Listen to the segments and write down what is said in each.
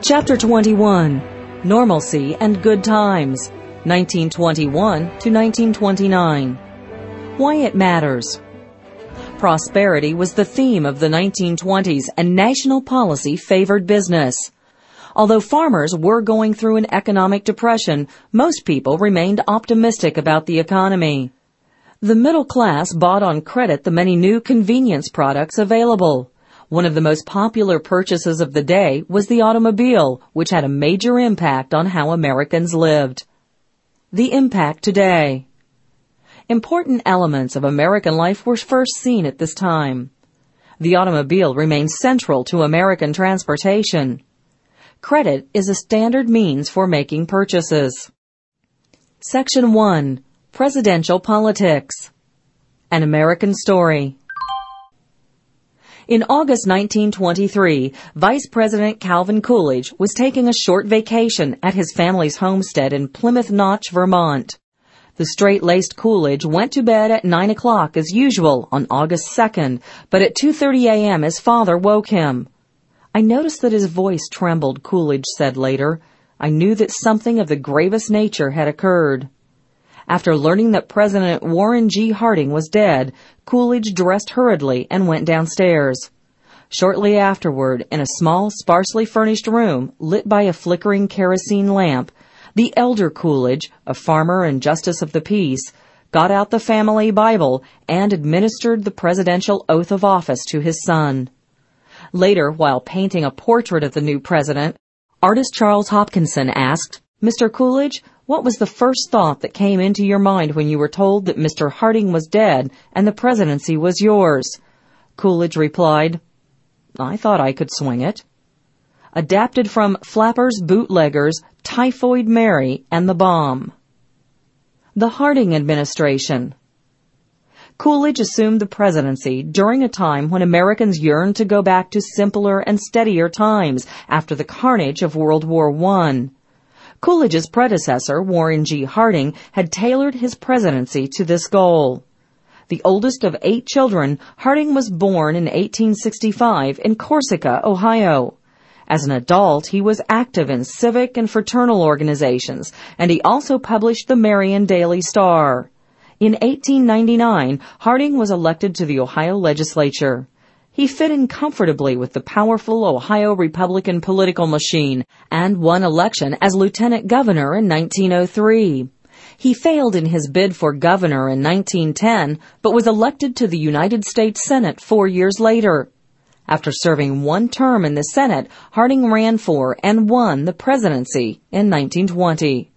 Chapter 21, Normalcy and Good Times, 1921 to 1929. Why it matters. Prosperity was the theme of the 1920s, and national policy favored business. Although farmers were going through an economic depression, most people remained optimistic about the economy. The middle class bought on credit the many new convenience products available. One of the most popular purchases of the day was the automobile, which had a major impact on how Americans lived. The impact today. Important elements of American life were first seen at this time. The automobile remains central to American transportation. Credit is a standard means for making purchases. Section 1. Presidential Politics. An American Story. In August 1923, Vice President Calvin Coolidge was taking a short vacation at his family's homestead in Plymouth Notch, Vermont. The straight-laced Coolidge went to bed at 9 o'clock as usual on August 2nd, but at 2:30 a.m. his father woke him. "I noticed that his voice trembled," Coolidge said later. "I knew that something of the gravest nature had occurred." After learning that President Warren G. Harding was dead, Coolidge dressed hurriedly and went downstairs. Shortly afterward, in a small, sparsely furnished room, lit by a flickering kerosene lamp, the elder Coolidge, a farmer and justice of the peace, got out the family Bible and administered the presidential oath of office to his son. Later, while painting a portrait of the new president, artist Charles Hopkinson asked, "Mr. Coolidge, what was the first thought that came into your mind when you were told that Mr. Harding was dead and the presidency was yours?" Coolidge replied, "I thought I could swing it." Adapted from Flappers Bootleggers, Typhoid Mary and the Bomb. The Harding Administration. Coolidge assumed the presidency during a time when Americans yearned to go back to simpler and steadier times after the carnage of World War I. Coolidge's predecessor, Warren G. Harding, had tailored his presidency to this goal. The oldest of 8 children, Harding was born in 1865 in Corsica, Ohio. As an adult, he was active in civic and fraternal organizations, and he also published the Marion Daily Star. In 1899, Harding was elected to the Ohio legislature. He fit in comfortably with the powerful Ohio Republican political machine and won election as lieutenant governor in 1903. He failed in his bid for governor in 1910, but was elected to the United States Senate 4 years later. After serving 1 term in the Senate, Harding ran for and won the presidency in 1920.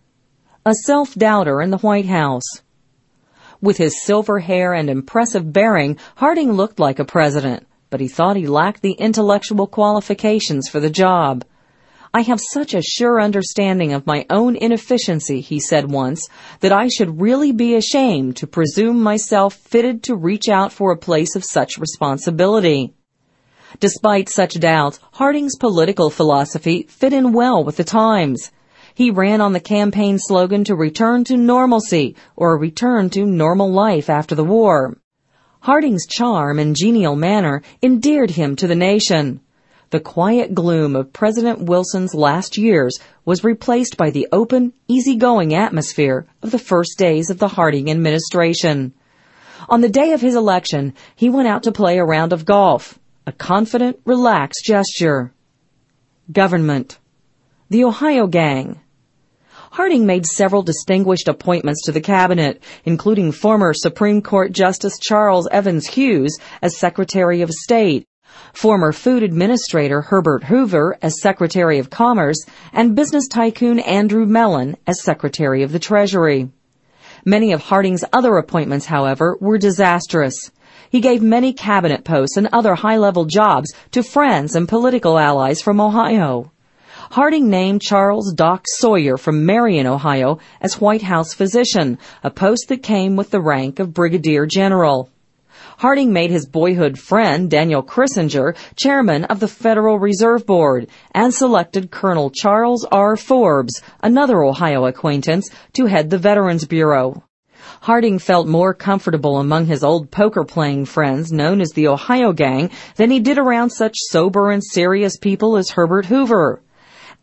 A self-doubter in the White House. With his silver hair and impressive bearing, Harding looked like a president, but he thought he lacked the intellectual qualifications for the job. "I have such a sure understanding of my own inefficiency," he said once, "that I should really be ashamed to presume myself fitted to reach out for a place of such responsibility." Despite such doubts, Harding's political philosophy fit in well with the times. He ran on the campaign slogan to return to normalcy, or a return to normal life after the war. Harding's charm and genial manner endeared him to the nation. The quiet gloom of President Wilson's last years was replaced by the open, easygoing atmosphere of the first days of the Harding administration. On the day of his election, he went out to play a round of golf, a confident, relaxed gesture. Government. The Ohio Gang. Harding made several distinguished appointments to the cabinet, including former Supreme Court Justice Charles Evans Hughes as Secretary of State, former Food Administrator Herbert Hoover as Secretary of Commerce, and business tycoon Andrew Mellon as Secretary of the Treasury. Many of Harding's other appointments, however, were disastrous. He gave many cabinet posts and other high-level jobs to friends and political allies from Ohio. Harding named Charles Doc Sawyer from Marion, Ohio, as White House physician, a post that came with the rank of brigadier general. Harding made his boyhood friend, Daniel Kissinger, chairman of the Federal Reserve Board, and selected Colonel Charles R. Forbes, another Ohio acquaintance, to head the Veterans Bureau. Harding felt more comfortable among his old poker-playing friends known as the Ohio Gang than he did around such sober and serious people as Herbert Hoover.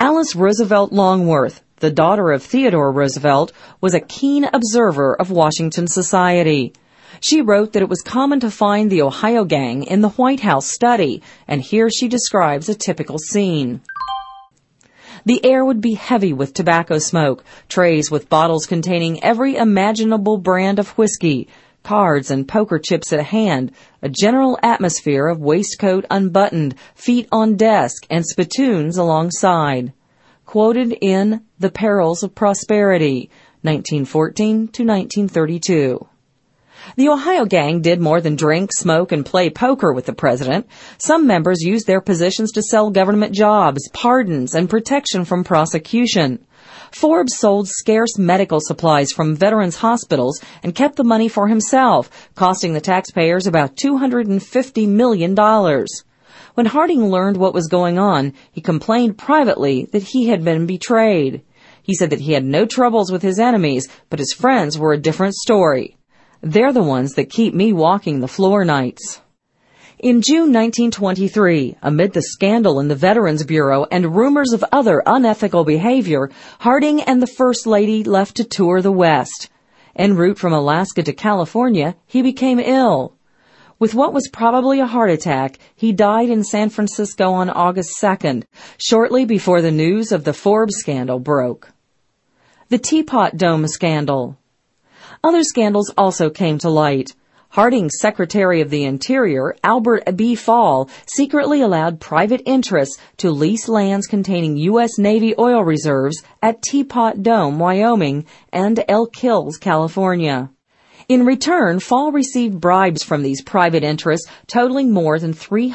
Alice Roosevelt Longworth, the daughter of Theodore Roosevelt, was a keen observer of Washington society. She wrote that it was common to find the Ohio gang in the White House study, and here she describes a typical scene. The air would be heavy with tobacco smoke, trays with bottles containing every imaginable brand of whiskey, cards and poker chips at hand, a general atmosphere of waistcoat unbuttoned, feet on desk, and spittoons alongside. Quoted in The Perils of Prosperity, 1914 to 1932. The Ohio gang did more than drink, smoke, and play poker with the president. Some members used their positions to sell government jobs, pardons, and protection from prosecution. Forbes sold scarce medical supplies from veterans' hospitals and kept the money for himself, costing the taxpayers about $250 million. When Harding learned what was going on, he complained privately that he had been betrayed. He said that he had no troubles with his enemies, but his friends were a different story. They're the ones that keep me walking the floor nights. In June 1923, amid the scandal in the Veterans Bureau and rumors of other unethical behavior, Harding and the First Lady left to tour the West. En route from Alaska to California, he became ill. With what was probably a heart attack, he died in San Francisco on August 2nd, shortly before the news of the Forbes scandal broke. The Teapot Dome scandal. Other scandals also came to light. Harding's Secretary of the Interior, Albert B. Fall, secretly allowed private interests to lease lands containing U.S. Navy oil reserves at Teapot Dome, Wyoming, and Elk Hills, California. In return, Fall received bribes from these private interests totaling more than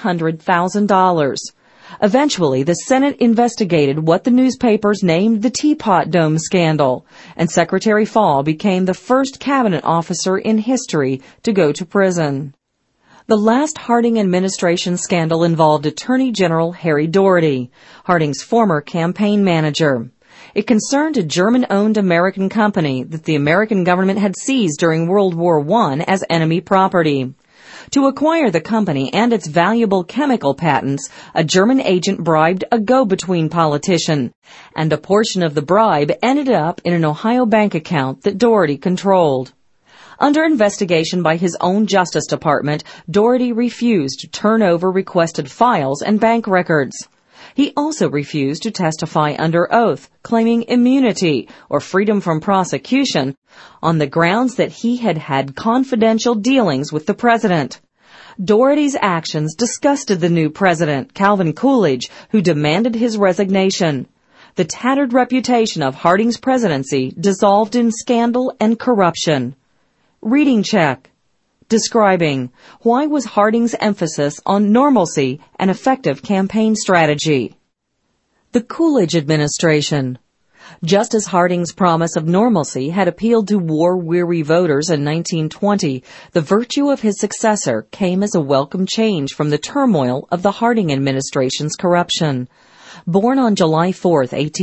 $300,000. Eventually, the Senate investigated what the newspapers named the Teapot Dome scandal, and Secretary Fall became the first cabinet officer in history to go to prison. The last Harding administration scandal involved Attorney General Harry Daugherty, Harding's former campaign manager. It concerned a German-owned American company that the American government had seized during World War I as enemy property. To acquire the company and its valuable chemical patents, a German agent bribed a go-between politician, and a portion of the bribe ended up in an Ohio bank account that Daugherty controlled. Under investigation by his own Justice Department, Daugherty refused to turn over requested files and bank records. He also refused to testify under oath, claiming immunity or freedom from prosecution on the grounds that he had had confidential dealings with the president. Daugherty's actions disgusted the new president, Calvin Coolidge, who demanded his resignation. The tattered reputation of Harding's presidency dissolved in scandal and corruption. Reading check. Describing why was Harding's emphasis on normalcy an effective campaign strategy. The Coolidge administration. Just as Harding's promise of normalcy had appealed to war-weary voters in 1920, the virtue of his successor came as a welcome change from the turmoil of the Harding administration's corruption. Born on July 4,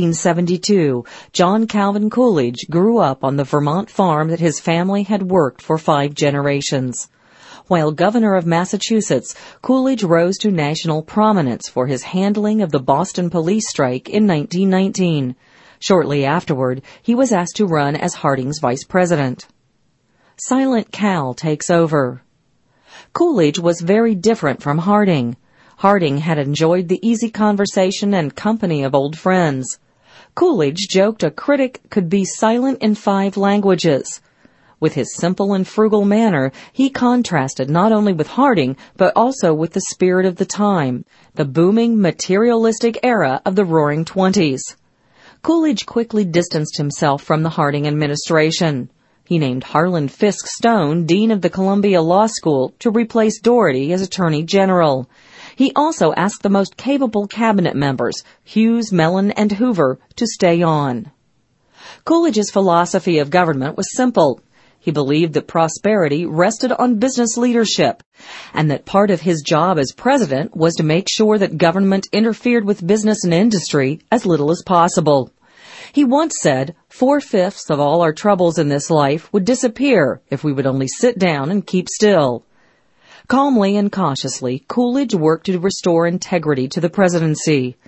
1872, John Calvin Coolidge grew up on the Vermont farm that his family had worked for 5 generations. While governor of Massachusetts, Coolidge rose to national prominence for his handling of the Boston police strike in 1919. Shortly afterward, he was asked to run as Harding's vice president. Silent Cal takes over. Coolidge was very different from Harding. Harding had enjoyed the easy conversation and company of old friends. Coolidge joked a critic could be silent in 5 languages. With his simple and frugal manner, he contrasted not only with Harding, but also with the spirit of the time, the booming materialistic era of the Roaring Twenties. Coolidge quickly distanced himself from the Harding administration. He named Harlan Fiske Stone dean of the Columbia Law School to replace Daugherty as Attorney General. He also asked the most capable cabinet members, Hughes, Mellon, and Hoover, to stay on. Coolidge's philosophy of government was simple. He believed that prosperity rested on business leadership, and that part of his job as president was to make sure that government interfered with business and industry as little as possible. He once said, 4/5 of all our troubles in this life would disappear if we would only sit down and keep still. Calmly and cautiously, Coolidge worked to restore integrity to the presidency.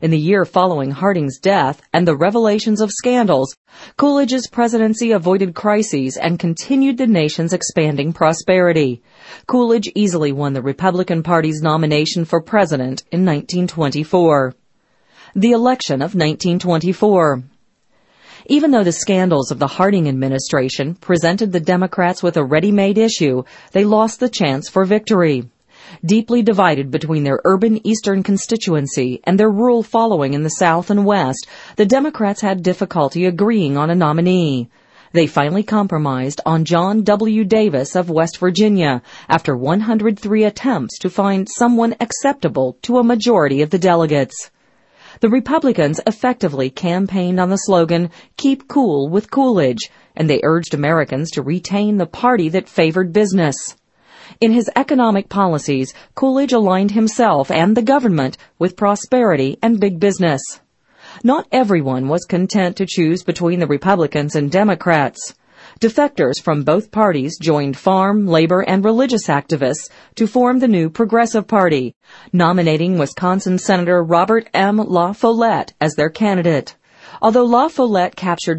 In the year following Harding's death and the revelations of scandals, Coolidge's presidency avoided crises and continued the nation's expanding prosperity. Coolidge easily won the Republican Party's nomination for president in 1924. The election of 1924. Even though the scandals of the Harding administration presented the Democrats with a ready-made issue, they lost the chance for victory. Deeply divided between their urban eastern constituency and their rural following in the South and West, the Democrats had difficulty agreeing on a nominee. They finally compromised on John W. Davis of West Virginia after 103 attempts to find someone acceptable to a majority of the delegates. The Republicans effectively campaigned on the slogan, "Keep cool with Coolidge," and they urged Americans to retain the party that favored business. In his economic policies, Coolidge aligned himself and the government with prosperity and big business. Not everyone was content to choose between the Republicans and Democrats. Defectors from both parties joined farm, labor, and religious activists to form the new Progressive Party, nominating Wisconsin Senator Robert M. La Follette as their candidate. Although La Follette captured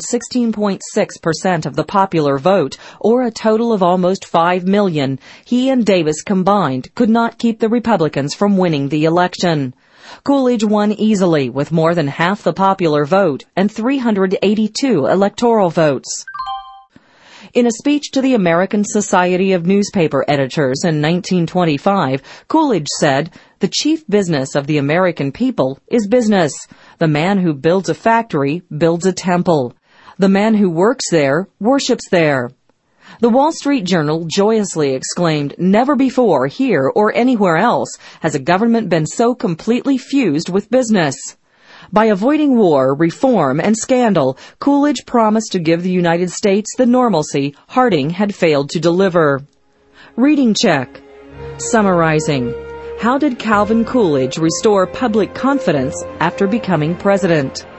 16.6% of the popular vote, or a total of almost 5 million, he and Davis combined could not keep the Republicans from winning the election. Coolidge won easily with more than half the popular vote and 382 electoral votes. In a speech to the American Society of Newspaper Editors in 1925, Coolidge said, "The chief business of the American people is business. The man who builds a factory builds a temple. The man who works there worships there." The Wall Street Journal joyously exclaimed, "Never before, here or anywhere else, has a government been so completely fused with business." By avoiding war, reform, and scandal, Coolidge promised to give the United States the normalcy Harding had failed to deliver. Reading check. Summarizing. How did Calvin Coolidge restore public confidence after becoming president?